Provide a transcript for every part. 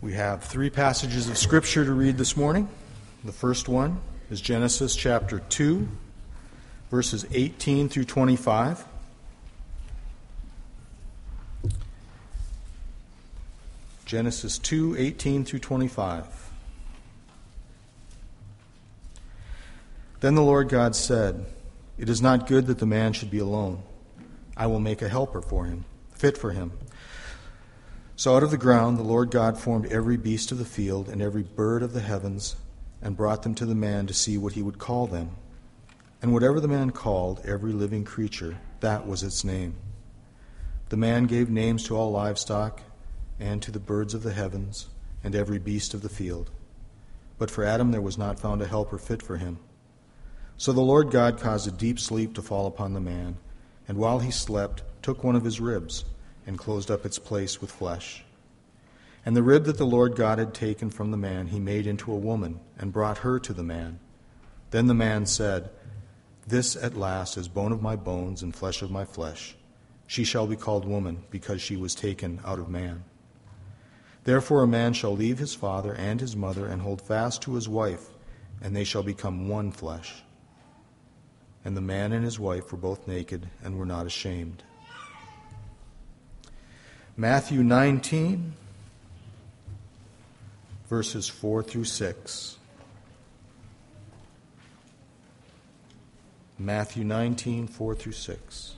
We have three passages of Scripture to read this morning. The first one is Genesis chapter 2, verses 18 through 25. Genesis 2, 18 through 25. Then the Lord God said, "It is not good that the man should be alone. I will make a helper for him, fit for him." So out of the ground the Lord God formed every beast of the field and every bird of the heavens, and brought them to the man to see what he would call them. And whatever the man called every living creature, that was its name. The man gave names to all livestock, and to the birds of the heavens, and every beast of the field. But for Adam there was not found a helper fit for him. So the Lord God caused a deep sleep to fall upon the man, and while he slept, took one of his ribs, and closed up its place with flesh. And the rib that the Lord God had taken from the man he made into a woman, and brought her to the man. Then the man said, "This at last is bone of my bones and flesh of my flesh. She shall be called woman, because she was taken out of man. Therefore a man shall leave his father and his mother, and hold fast to his wife, and they shall become one flesh." And the man and his wife were both naked, and were not ashamed. Matthew 19, verses 4 through 6. Matthew 19, 4 through 6.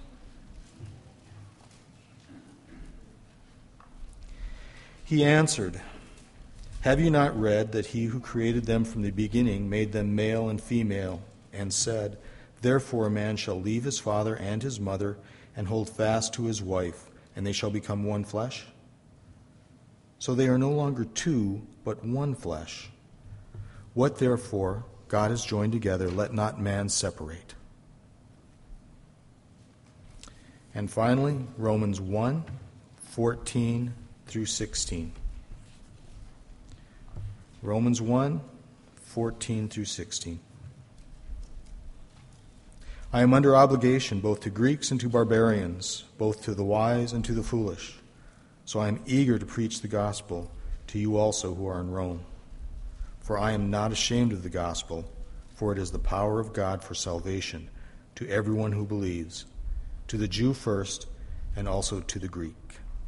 He answered, "Have you not read that he who created them from the beginning made them male and female, and said, 'Therefore a man shall leave his father and his mother, and hold fast to his wife, and they shall become one flesh?' So they are no longer two, but one flesh. What therefore God has joined together, let not man separate." And finally, Romans 1, 14 through 16. Romans 1, 14 through 16. "I am under obligation both to Greeks and to barbarians, both to the wise and to the foolish. So I am eager to preach the gospel to you also who are in Rome. For I am not ashamed of the gospel, for it is the power of God for salvation to everyone who believes, to the Jew first, and also to the Greek."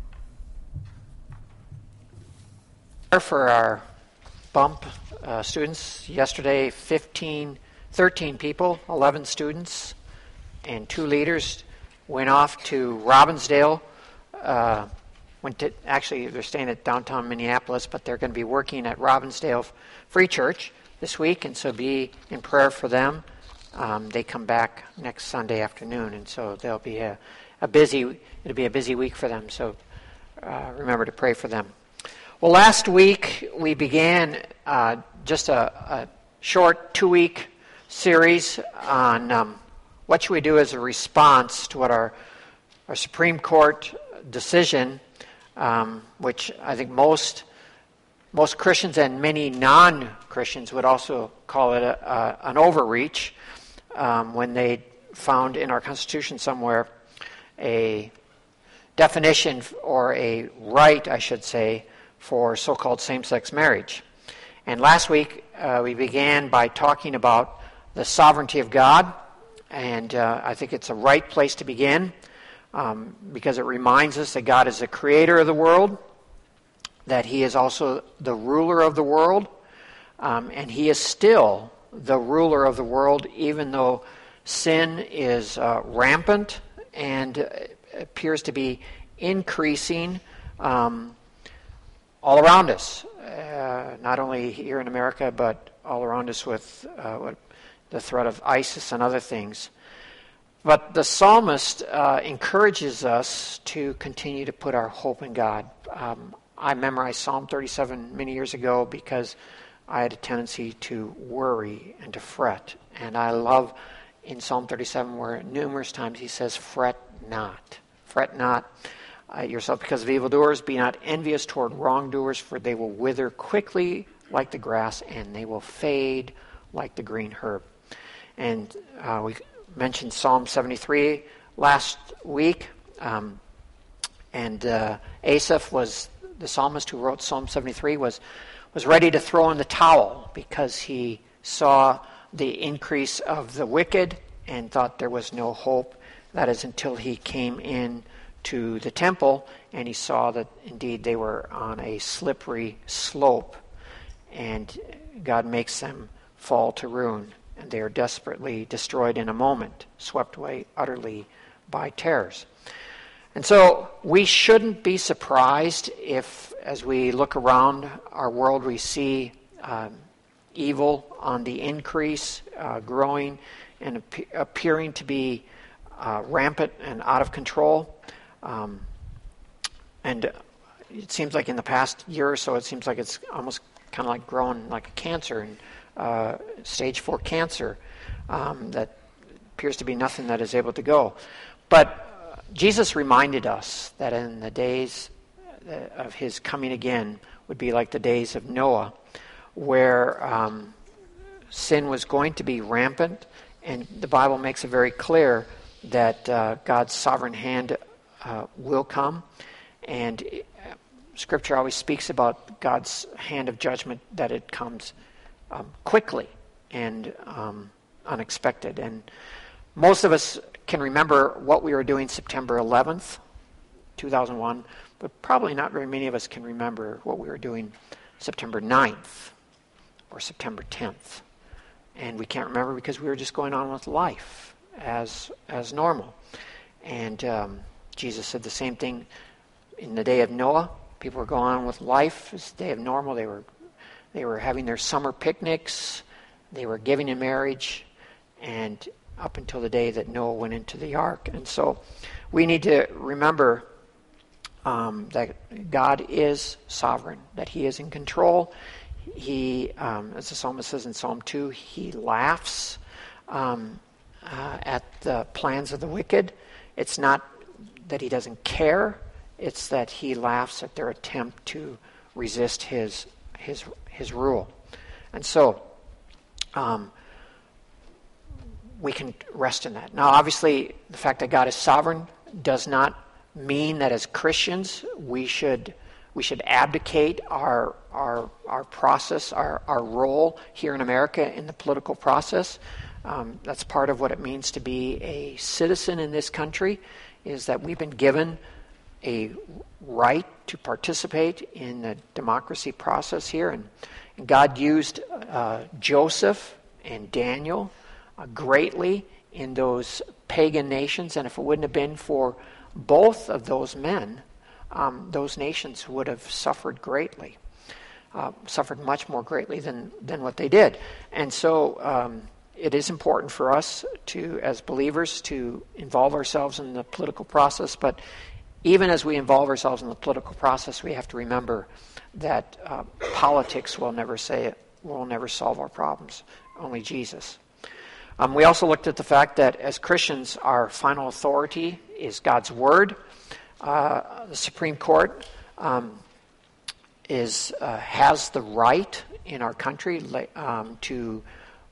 For our bump students, yesterday 13 people, 11 students, and 2 leaders went off to Robbinsdale. Actually, they're staying at downtown Minneapolis, but they're going to be working at Robbinsdale Free Church this week, and so be in prayer for them. They come back next Sunday afternoon, and so they'll be it'll be a busy week for them. So remember to pray for them. Well, last week we began just a short 2-week series on what should we do as a response to what our Supreme Court decision, which I think most Christians and many non-Christians would also call it an overreach, when they found in our Constitution somewhere a definition or a right, I should say, for so-called same-sex marriage. And last week we began by talking about the sovereignty of God, and I think it's a right place to begin because it reminds us that God is the creator of the world, that he is also the ruler of the world, and he is still the ruler of the world even though sin is rampant and appears to be increasing all around us, not only here in America, but all around us with the threat of ISIS and other things. But the psalmist encourages us to continue to put our hope in God. I memorized Psalm 37 many years ago because I had a tendency to worry and to fret. And I love in Psalm 37 where numerous times he says, "Fret not. Fret not yourself because of evildoers. Be not envious toward wrongdoers, for they will wither quickly like the grass, and they will fade like the green herb." And we mentioned Psalm 73 last week, and Asaph was the psalmist who wrote Psalm 73 was ready to throw in the towel because he saw the increase of the wicked and thought there was no hope. That is until he came in to the temple and he saw that indeed they were on a slippery slope, and God makes them fall to ruin, and they are desperately destroyed in a moment, swept away utterly by terrors. And so we shouldn't be surprised if, as we look around our world, we see evil on the increase, growing, and appearing to be rampant and out of control. And it seems like in the past year or so, it seems like it's almost kind of like growing like a cancer, stage 4 cancer, that appears to be nothing that is able to go. But Jesus reminded us that in the days of his coming again would be like the days of Noah, where sin was going to be rampant, and the Bible makes it very clear that God's sovereign hand will come, and Scripture always speaks about God's hand of judgment, that it comes quickly and unexpected. And most of us can remember what we were doing September 11th, 2001, but probably not very many of us can remember what we were doing September 9th or September 10th. And we can't remember because we were just going on with life as normal. And Jesus said the same thing in the day of Noah. People were going on with life as the day of normal. They were having their summer picnics. They were giving in marriage, and up until the day that Noah went into the ark. And so we need to remember that God is sovereign, that he is in control. He, as the psalmist says in Psalm 2, he laughs at the plans of the wicked. It's not that he doesn't care. It's that he laughs at their attempt to resist his rule. And so we can rest in that. Now, obviously, the fact that God is sovereign does not mean that as Christians we should abdicate our process, our role here in America in the political process. That's part of what it means to be a citizen in this country, is that we've been given a right to participate in the democracy process here. And God used Joseph and Daniel greatly in those pagan nations, and if it wouldn't have been for both of those men, those nations would have suffered greatly, suffered much more greatly than what they did. And so it is important for us to, as believers, to involve ourselves in the political process, but even as we involve ourselves in the political process, we have to remember that politics will never solve our problems. Only Jesus. We also looked at the fact that as Christians, our final authority is God's Word. The Supreme Court has the right in our country to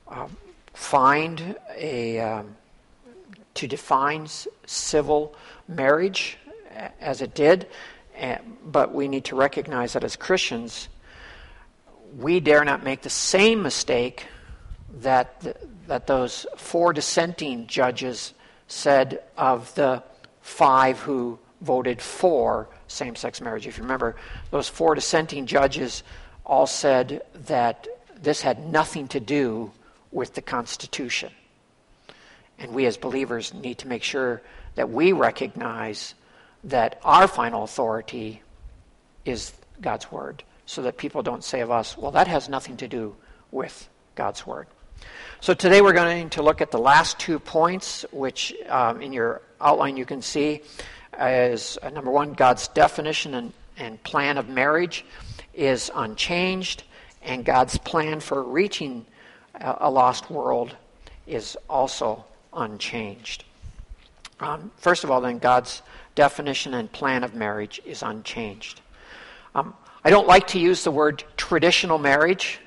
define civil marriage as it did, but we need to recognize that as Christians, we dare not make the same mistake that those 4 dissenting judges said of the 5 who voted for same-sex marriage. If you remember, those 4 dissenting judges all said that this had nothing to do with the Constitution. And we as believers need to make sure that we recognize that our final authority is God's Word, so that people don't say of us, well, that has nothing to do with God's Word. So today we're going to look at the last 2 points, which in your outline you can see is, number 1, God's definition and plan of marriage is unchanged, and God's plan for reaching a lost world is also unchanged. First of all, then, God's definition and plan of marriage is unchanged. I don't like to use the word traditional marriage.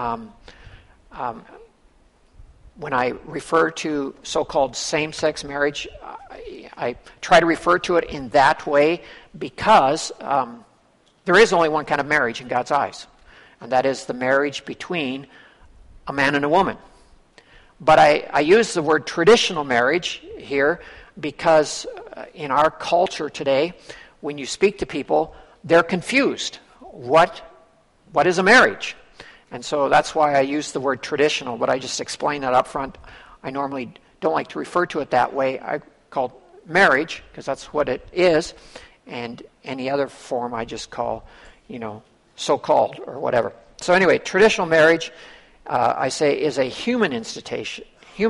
When I refer to so-called same-sex marriage, I try to refer to it in that way because there is only one kind of marriage in God's eyes, and that is the marriage between a man and a woman. But I use the word traditional marriage here because in our culture today, when you speak to people, they're confused. What is a marriage? And so that's why I use the word traditional, but I just explain that up front. I normally don't like to refer to it that way. I call it marriage because that's what it is, and any other form I just call, so-called or whatever. So anyway, traditional marriage, I say, is a human institution.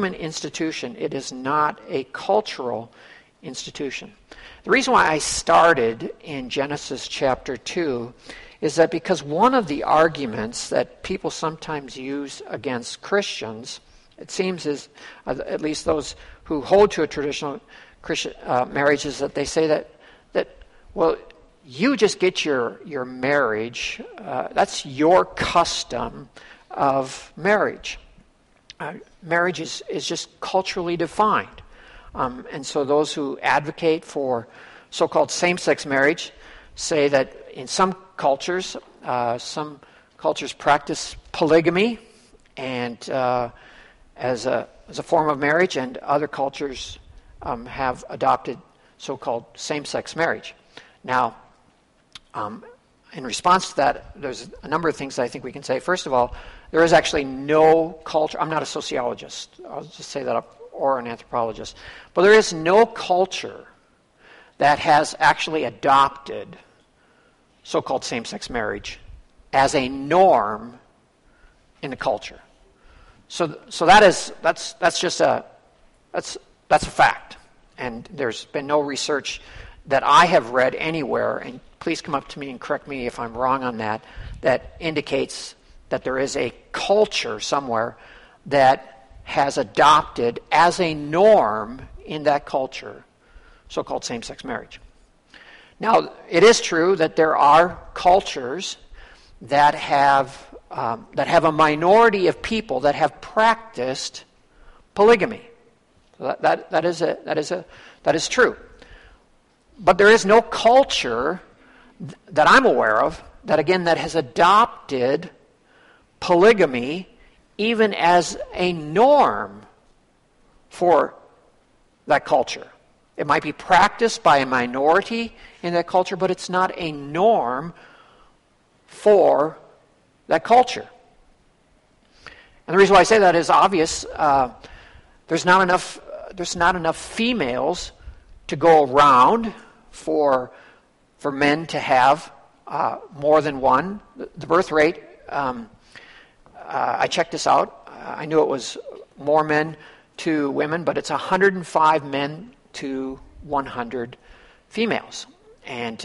It is not a cultural institution. The reason why I started in Genesis chapter 2 is that because one of the arguments that people sometimes use against Christians, it seems is, at least those who hold to a traditional Christian marriage, is that they say that well, you just get your marriage, that's your custom of marriage. Marriage is just culturally defined. And so those who advocate for so-called same-sex marriage say that in some cultures practice polygamy and as a form of marriage, and other cultures have adopted so-called same-sex marriage. Now, in response to that, there's a number of things I think we can say. First of all, there is actually no culture. I'm not a sociologist. I'll just say that up, or an anthropologist. But there is no culture that has actually adopted so-called same-sex marriage as a norm in the culture. So that's just a fact. And there's been no research that I have read anywhere, and please come up to me and correct me if I'm wrong on that indicates that there is a culture somewhere that has adopted as a norm in that culture so-called same-sex marriage. Now, it is true that there are cultures that have a minority of people that have practiced polygamy. That is true. But there is no culture that I'm aware of that has adopted polygamy even as a norm for that culture. It might be practiced by a minority in that culture, but it's not a norm for that culture. And the reason why I say that is obvious. There's not enough females to go around for men to have more than one. The birth rate, I checked this out. I knew it was more men to women, but it's 105 men to 100 females. And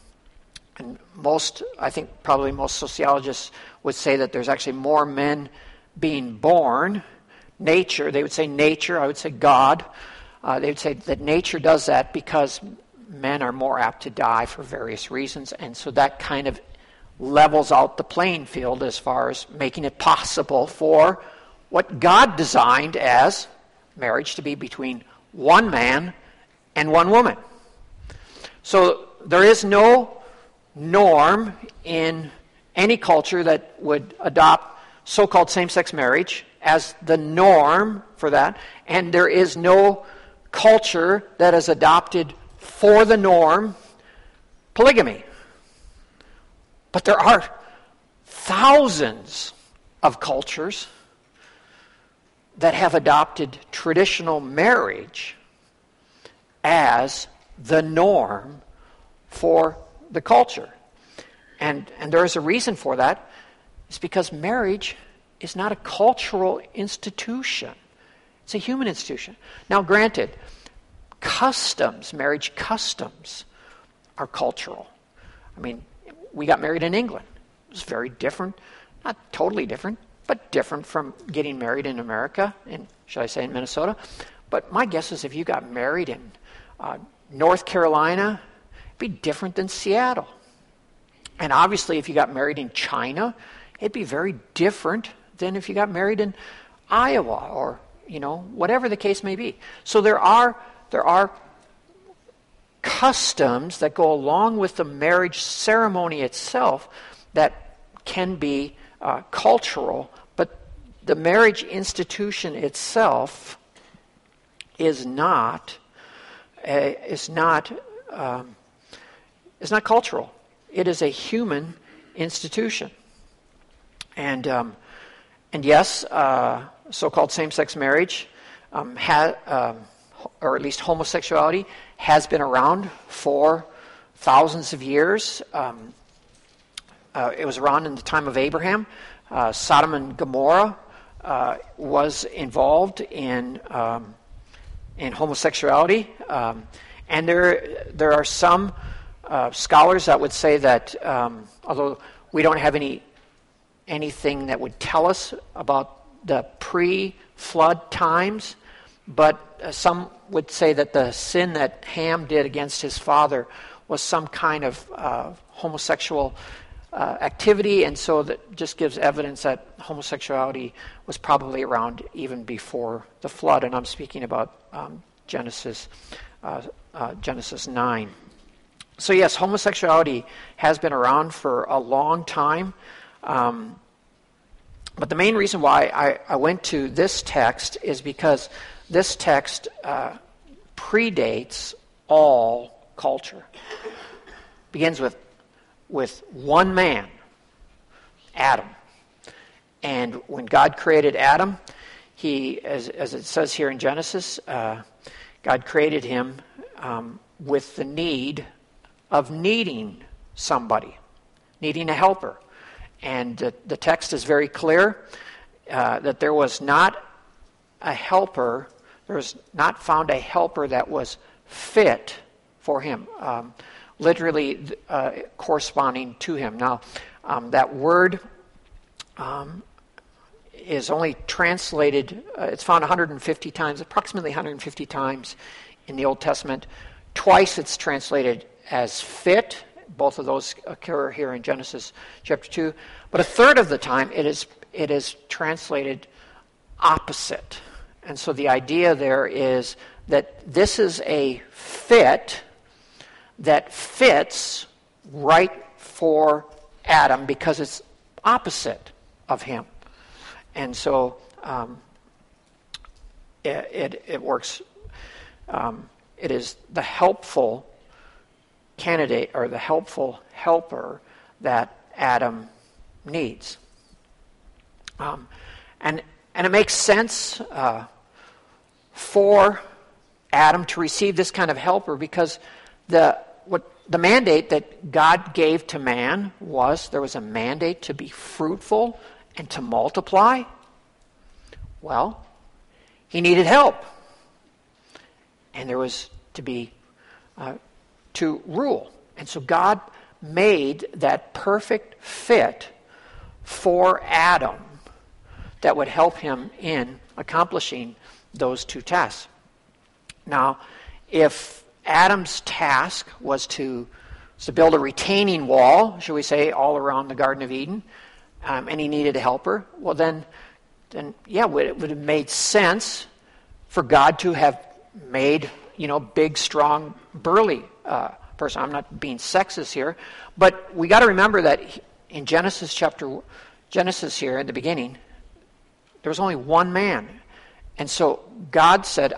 I think probably most sociologists would say that there's actually more men being born. Nature, they would say nature, I would say God. They would say that nature does that because men are more apt to die for various reasons, and so that kind of levels out the playing field as far as making it possible for what God designed as marriage to be between one man and one woman. So there is no norm in any culture that would adopt so-called same-sex marriage as the norm for that, and there is no culture that has adopted for the norm polygamy. But there are thousands of cultures that have adopted traditional marriage as the norm for the culture. And there is a reason for that. It's because marriage is not a cultural institution. It's a human institution. Now, granted, marriage customs are cultural. I mean, we got married in England. It was very different, not totally different, but different from getting married in America, and should I say in Minnesota. But my guess is if you got married in North Carolina, it'd be different than Seattle. And obviously if you got married in China, it'd be very different than if you got married in Iowa or, whatever the case may be. So there are customs that go along with the marriage ceremony itself that can be cultural, but the marriage institution itself is not cultural. It is a human institution, and yes, so-called same-sex marriage, or at least homosexuality, has been around for thousands of years. It was around in the time of Abraham. Sodom and Gomorrah was involved in homosexuality, and there are some scholars that would say that although we don't have anything that would tell us about the pre-flood times, but some would say that the sin that Ham did against his father was some kind of homosexual activity, and so that just gives evidence that homosexuality was probably around even before the flood, and I'm speaking about Genesis 9. So yes, homosexuality has been around for a long time, but the main reason why I went to this text is because this text predates all culture. Begins with one man, Adam. And when God created Adam, he, as it says here in Genesis, God created him with the need of needing somebody, needing a helper. And the text is very clear that there was not a helper, there was not found a helper that was fit for him, literally corresponding to him. Now, that word is only translated, it's found 150 times, approximately 150 times in the Old Testament. Twice it's translated as fit. Both of those occur here in Genesis chapter 2. But a third of the time it is translated opposite. And so the idea there is that this is a fit that fits right for Adam because it's opposite of him. And so it works. It is the helpful candidate or the helpful helper that Adam needs. And it makes sense for Adam to receive this kind of helper because the mandate that God gave to man was there was a mandate to be fruitful and to multiply. Well, he needed help. And there was to be to rule. And so God made that perfect fit for Adam that would help him in accomplishing those two tasks. Now, if Adam's task was to build a retaining wall, should we say, all around the Garden of Eden, and he needed a helper, well then yeah, it would have made sense for God to have made, big, strong, burly person. I'm not being sexist here, but we got to remember that in Genesis here in the beginning, there was only one man. And so God said,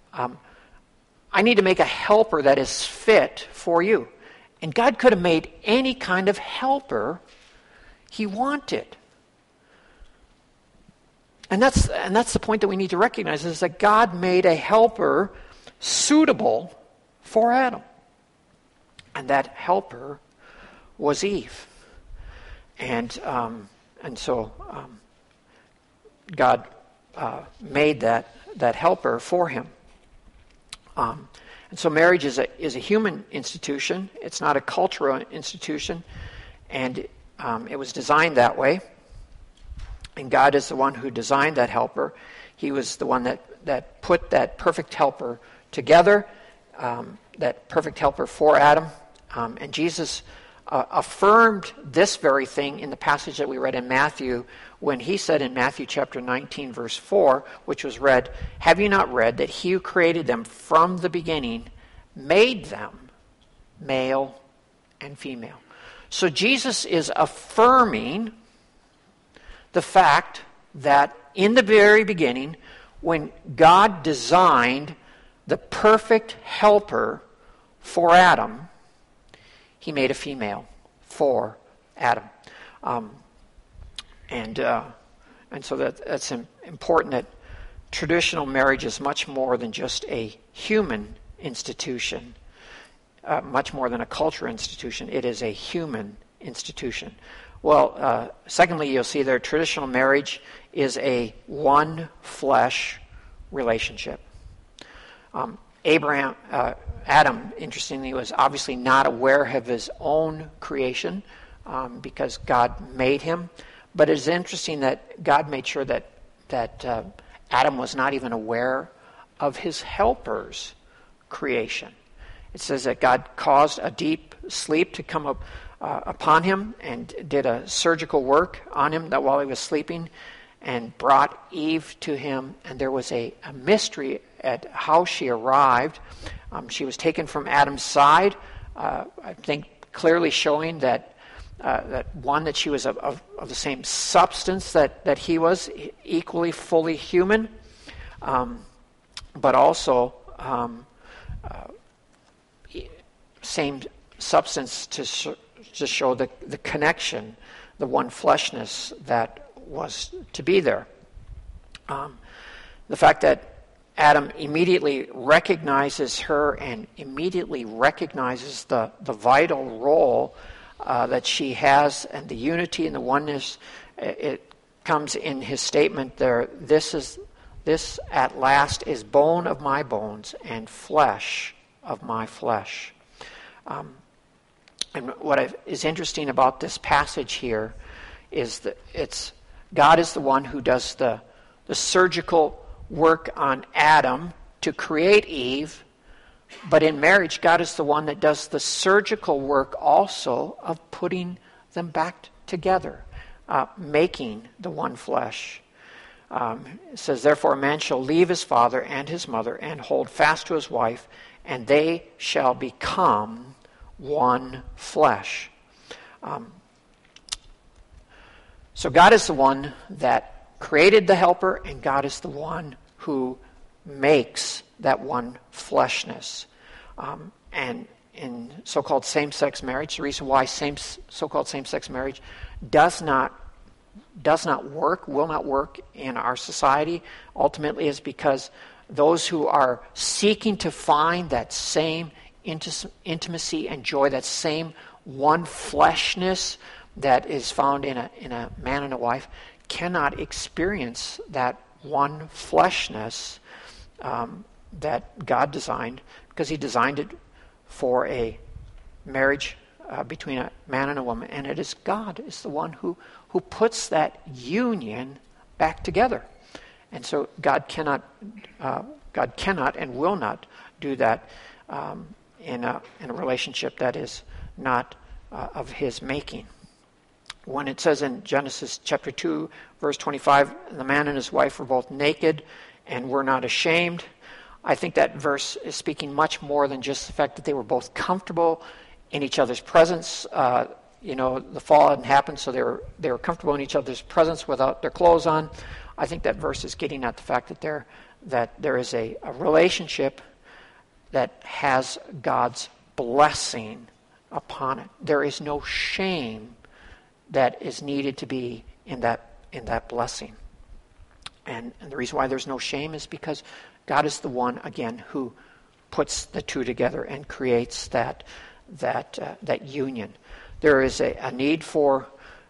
I need to make a helper that is fit for you. And God could have made any kind of helper he wanted. And that's the point that we need to recognize, is that God made a helper suitable for Adam. And that helper was Eve. And so God made that helper for him. And so marriage is a human institution. It's not a cultural institution. And it was designed that way. And God is the one who designed that helper. He was the one that put that perfect helper together, that perfect helper for Adam. And Jesus affirmed this very thing in the passage that we read in Matthew, when he said in Matthew chapter 19, verse 4, which was read, "Have you not read that he who created them from the beginning made them male and female. So Jesus is affirming the fact that in the very beginning, when God designed the perfect helper for Adam, he made a female for Adam. And so that's important, that traditional marriage is much more than just a human institution, much more than a cultural institution. It is a human institution. Well, secondly, you'll see there traditional marriage is a one flesh relationship. Adam, interestingly, was obviously not aware of his own creation because God made him. But it's interesting that God made sure that Adam was not even aware of his helper's creation. It says that God caused a deep sleep to come up upon him and did a surgical work on him that while he was sleeping, and brought Eve to him. And there was a mystery at how she arrived. She was taken from Adam's side, I think clearly showing that that she was of the same substance that he was, equally fully human, but also same substance to show the connection, the one fleshness that was to be there. The fact that Adam immediately recognizes her and immediately recognizes the vital role that she has, and the unity and the oneness, it comes in his statement there. This at last is bone of my bones and flesh of my flesh. And what is interesting about this passage here is that God is the one who does the surgical work on Adam to create Eve, but in marriage, God is the one that does the surgical work also of putting them back together, making the one flesh. It says, therefore a man shall leave his father and his mother and hold fast to his wife, and they shall become one flesh. So God is the one that created the helper, and God is the one who makes that one fleshness. And in so-called same-sex marriage, the reason why so-called same-sex marriage does not work, will not work in our society, ultimately is because those who are seeking to find that same intimacy and joy, that same one fleshness that is found in a man and a wife, cannot experience that one fleshness that God designed, because he designed it for a marriage between a man and a woman, and it is God is the one who puts that union back together. And so God cannot and will not do that in a relationship that is not of his making. When it says in Genesis chapter 2, verse 25, the man and his wife were both naked and were not ashamed, I think that verse is speaking much more than just the fact that they were both comfortable in each other's presence. The fall hadn't happened, so they were comfortable in each other's presence without their clothes on. I think that verse is getting at the fact that there is a relationship that has God's blessing upon it. There is no shame that is needed to be in that blessing. And the reason why there's no shame is because God is the one, again, who puts the two together and creates that union. There is a need for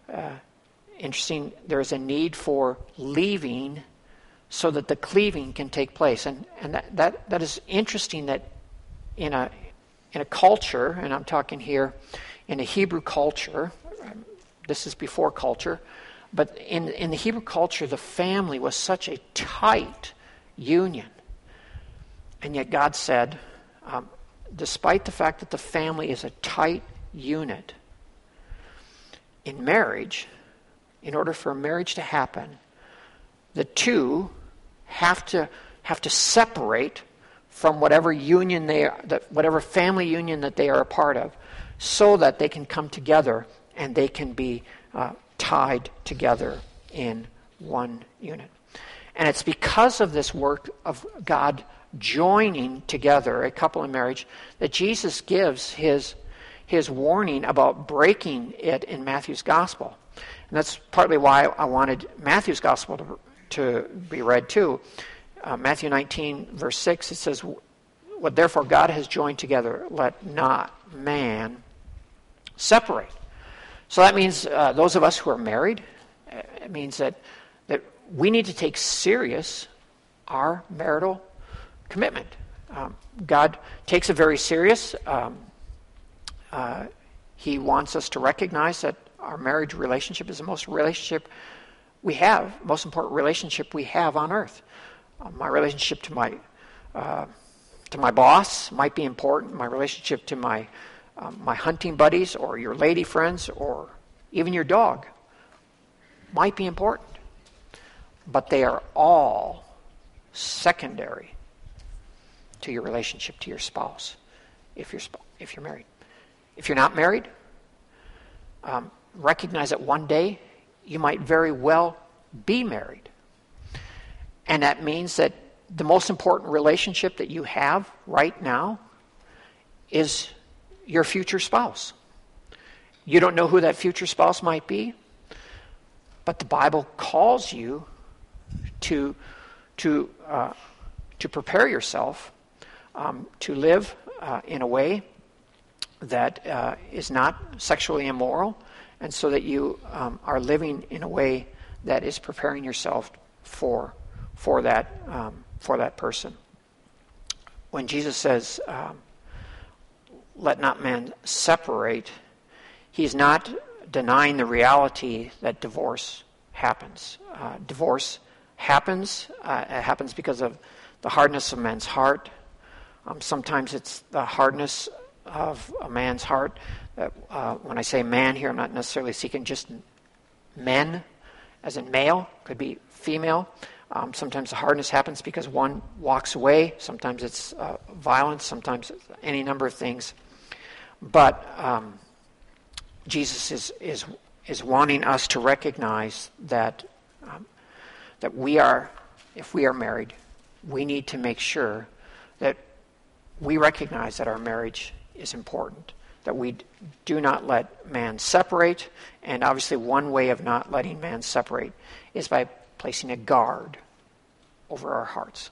there is a need for leaving so that the cleaving can take place. And that is interesting, that in a culture, and I'm talking here in a Hebrew culture, this is before culture, but in the Hebrew culture, the family was such a tight union. And yet God said, despite the fact that the family is a tight unit, in marriage, in order for a marriage to happen, the two have to separate from whatever union whatever family union that they are a part of, so that they can come together and they can be tied together in one unit. And it's because of this work of God joining together a couple in marriage that Jesus gives his warning about breaking it in Matthew's gospel. And that's partly why I wanted Matthew's gospel to be read too. Matthew 19, verse 6, it says, "What therefore God has joined together, let not man separate." So that means those of us who are married, it means that we need to take serious our marital commitment. God takes it very serious. He wants us to recognize that our marriage relationship is the most important relationship we have on earth. My relationship to my boss might be important. My relationship to my hunting buddies or your lady friends or even your dog might be important. But they are all secondary to your relationship to your spouse if you're married. If you're not married, recognize that one day you might very well be married. And that means that the most important relationship that you have right now is your future spouse. You don't know who that future spouse might be, but the Bible calls you to prepare yourself to live in a way that is not sexually immoral, and so that you are living in a way that is preparing yourself for that person. When Jesus says, "Let not man separate," he's not denying the reality that divorce happens. Divorce happens. It happens because of the hardness of man's heart. Sometimes it's the hardness of a man's heart. When I say man here, I'm not necessarily seeking just men, as in male. Could be female. Sometimes the hardness happens because one walks away. Sometimes it's violence. Sometimes it's any number of things. But Jesus is wanting us to recognize that if we are married, we need to make sure that we recognize that our marriage is important, that we do not let man separate. And obviously one way of not letting man separate is by placing a guard over our hearts.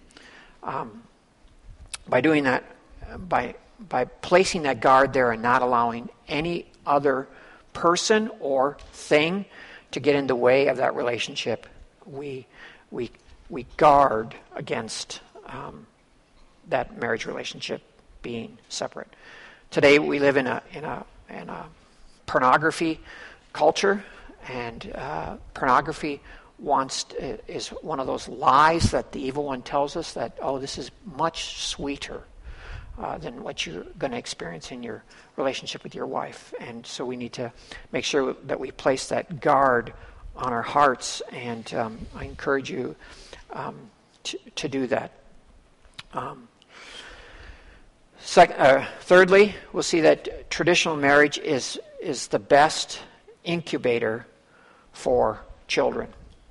By doing that, by placing that guard there and not allowing any other person or thing to get in the way of that relationship, we guard against that marriage relationship being separate. Today we live in a pornography culture, and pornography is one of those lies that the evil one tells us that, this is much sweeter than what you're going to experience in your relationship with your wife. And so we need to make sure that we place that guard on our hearts, and I encourage you to do that. Thirdly, we'll see that traditional marriage is the best incubator for children.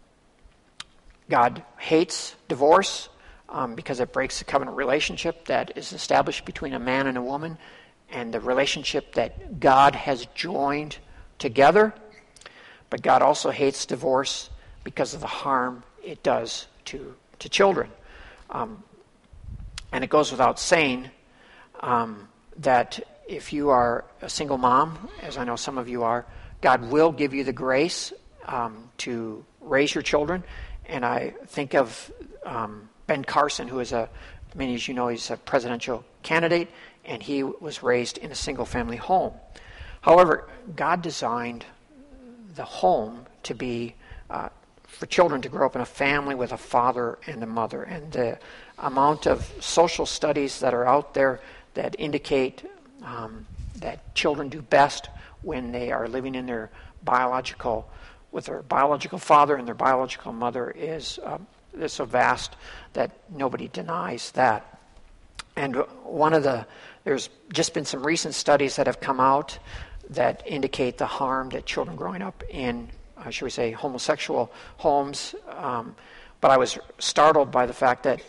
God hates divorce because it breaks the covenant relationship that is established between a man and a woman, and the relationship that God has joined together. But God also hates divorce because of the harm it does to children. And it goes without saying that if you are a single mom, as I know some of you are, God will give you the grace to raise your children. And I think of Ben Carson, who is many of you know, he's a presidential candidate, and he was raised in a single-family home. However, God designed the home to be for children to grow up in a family with a father and a mother. And the amount of social studies that are out there that indicate that children do best when they are living in with their biological father and their biological mother is so vast that nobody denies that. And there's just been some recent studies that have come out that indicate the harm that children growing up in, should we say, homosexual homes. But I was startled by the fact that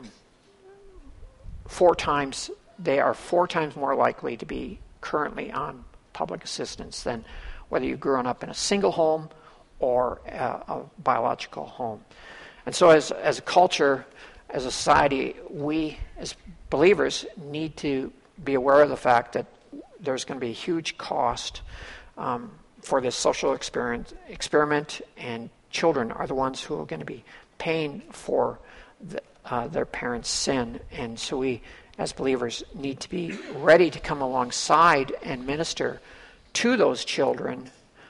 they are 4 times more likely to be currently on public assistance than whether you've grown up in a single home or a biological home. And so as a culture, as a society, we as believers need to be aware of the fact that there's going to be a huge cost for this social experiment, and children are the ones who are going to be paying for their parents' sin. And so we, as believers, need to be ready to come alongside and minister to those children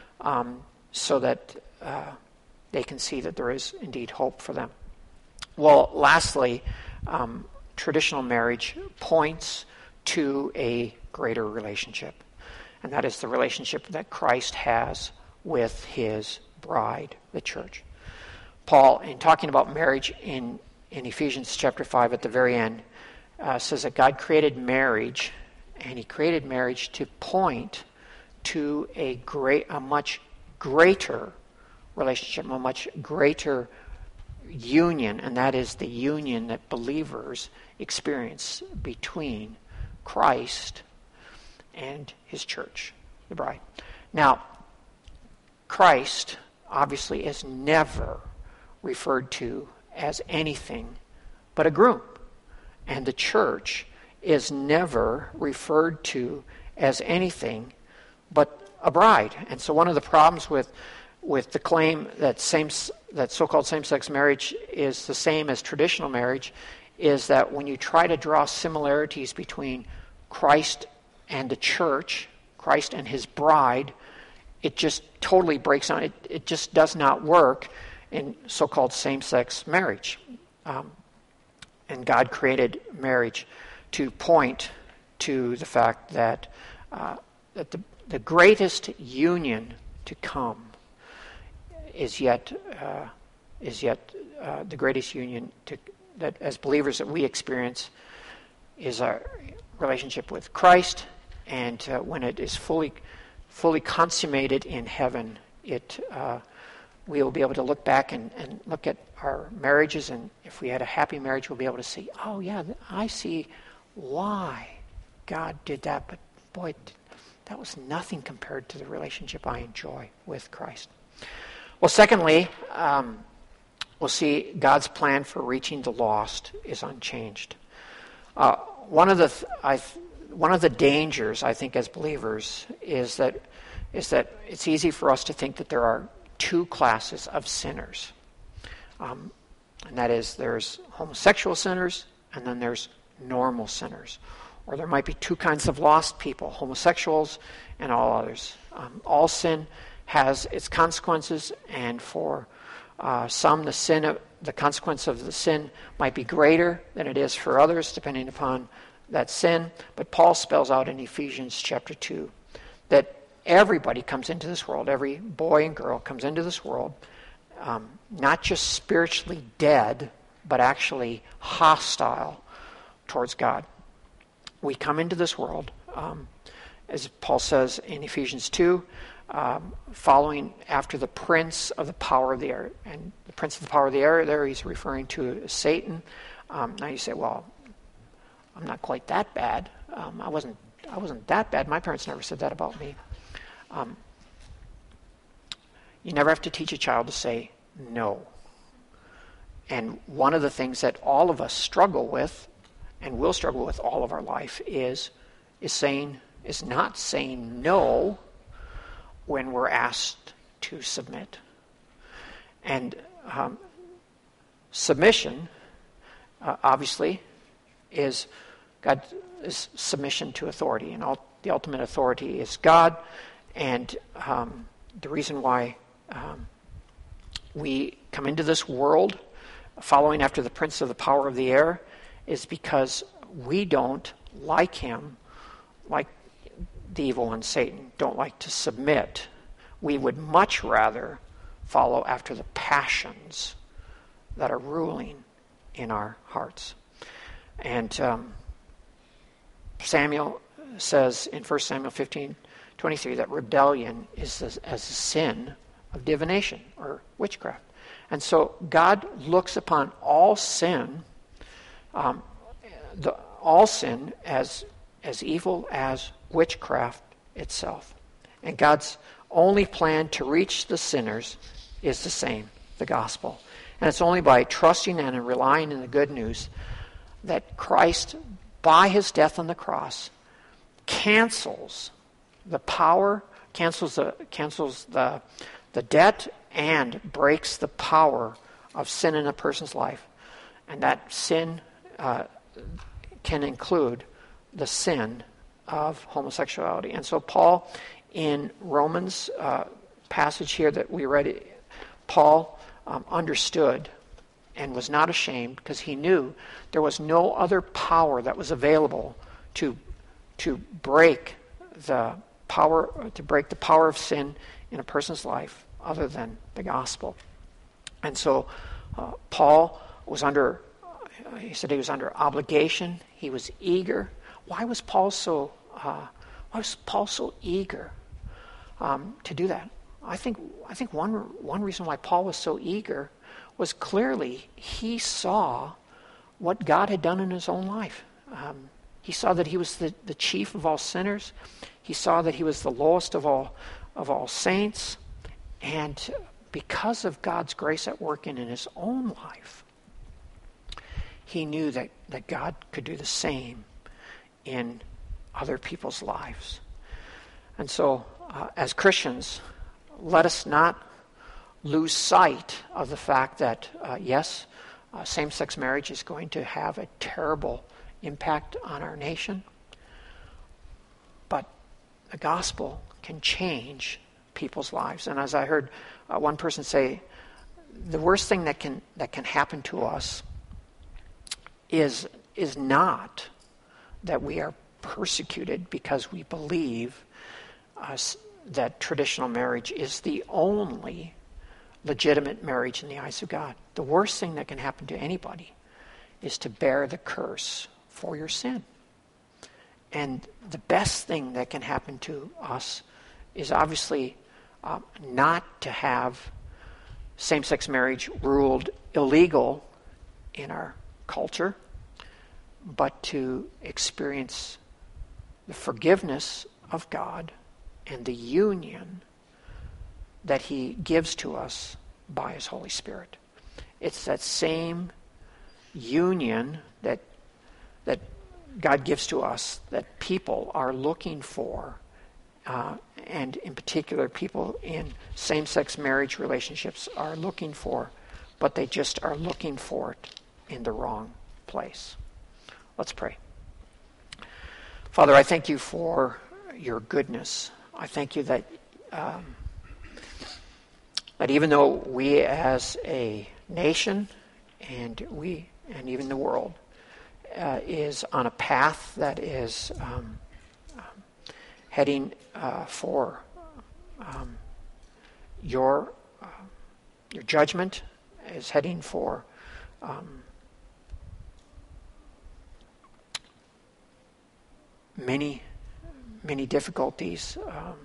so that they can see that there is indeed hope for them. Well, lastly, traditional marriage points to a greater relationship, and that is the relationship that Christ has with his bride, the church. Paul, in talking about marriage in Ephesians chapter 5 at the very end, says that God created marriage, and he created marriage to point to a much greater relationship, a much greater union, and that is the union that believers experience between Christ and his church, the bride. Now, Christ obviously is never referred to as anything but a groom, and the church is never referred to as anything but a bride. And so one of the problems with the claim that so-called same-sex marriage is the same as traditional marriage is that when you try to draw similarities between Christ and the church, Christ and his bride, it just totally breaks down. It just does not work in so-called same-sex marriage. And God created marriage to point to the fact that the greatest union to come is yet the greatest union that as believers that we experience is our relationship with Christ, and when it is fully consummated in heaven, we will be able to look back and look at our marriages, and if we had a happy marriage, we'll be able to see, oh yeah, I see why God did that, but boy, that was nothing compared to the relationship I enjoy with Christ. Well, secondly, we'll see God's plan for reaching the lost is unchanged. One of the dangers, I think, as believers is that it's easy for us to think that there are 2 classes of sinners, and that is there's homosexual sinners and then there's normal sinners, or there might be 2 kinds of lost people, homosexuals and all others. All sin has its consequences, and for some the consequence of the sin might be greater than it is for others, depending upon that sin. But Paul spells out in Ephesians chapter 2 that everybody comes into this world, every boy and girl comes into this world, not just spiritually dead, but actually hostile towards God. We come into this world, as Paul says in Ephesians 2, following after the prince of the power of the air. And the prince of the power of the air there he's referring to Satan. Now you say, well, I'm not quite that bad. I wasn't that bad. My parents never said that about me. You never have to teach a child to say no. And one of the things that all of us struggle with, and will struggle with all of our life, is not saying no when we're asked to submit. And submission, obviously, is submission to authority, and the ultimate authority is God. And the reason why we come into this world following after the prince of the power of the air is because we don't like him, like the evil one, Satan, don't like to submit. We would much rather follow after the passions that are ruling in our hearts. And Samuel says in 1 Samuel 15:23 that rebellion is as a sin of divination or witchcraft. And so God looks upon all sin, all sin as evil as witchcraft itself. And God's only plan to reach the sinners is the same, the gospel. And it's only by trusting and relying in the good news that Christ, by his death on the cross, cancels the power, cancels the debt, and breaks the power of sin in a person's life. And that sin can include the sin of homosexuality. And so Paul, in Romans passage here that we read, Paul understood and was not ashamed because he knew there was no other power that was available to break the power of sin in a person's life other than the gospel. And so Paul was under, he said he was under obligation. He was eager. Why was Paul so eager to do that? I think one reason why Paul was so eager was clearly he saw what God had done in his own life. He saw that he was the chief of all sinners. He saw that he was the lowest of all saints. And because of God's grace at work in his own life, he knew that God could do the same in other people's lives. And so, as Christians, let us not lose sight of the fact that, yes, same-sex marriage is going to have a terrible impact on our nation, but the gospel can change people's lives. And as I heard one person say, the worst thing that can happen to us is not that we are persecuted because we believe that traditional marriage is the only legitimate marriage in the eyes of God. The worst thing that can happen to anybody is to bear the curse for your sin. And the best thing that can happen to us is obviously not to have same-sex marriage ruled illegal in our culture, but to experience the forgiveness of God and the union that he gives to us by his Holy Spirit. It's that same union that God gives to us that people are looking for, and in particular people in same-sex marriage relationships are looking for, but they just are looking for it in the wrong place. Let's pray. Father, I thank you for your goodness. I thank you that even though we as a nation and even the world is on a path that is heading for your judgment, is heading for many difficulties,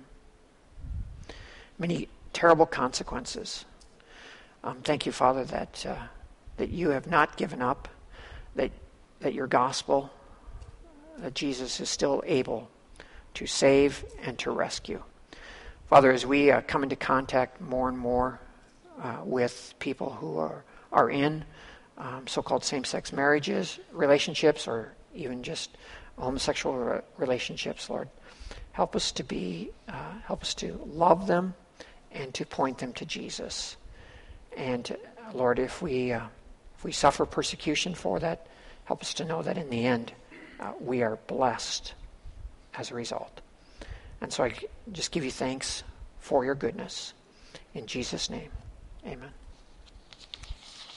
many terrible consequences. Thank you, Father, that you have not given up, that your gospel, that Jesus is still able to save and to rescue. Father, as we come into contact more and more with people who are in so-called same-sex marriages, relationships, or even just homosexual relationships, Lord, help us to love them and to point them to Jesus. And Lord, if we suffer persecution for that, help us to know that in the end we are blessed as a result. And so I just give you thanks for your goodness. In Jesus' name, amen.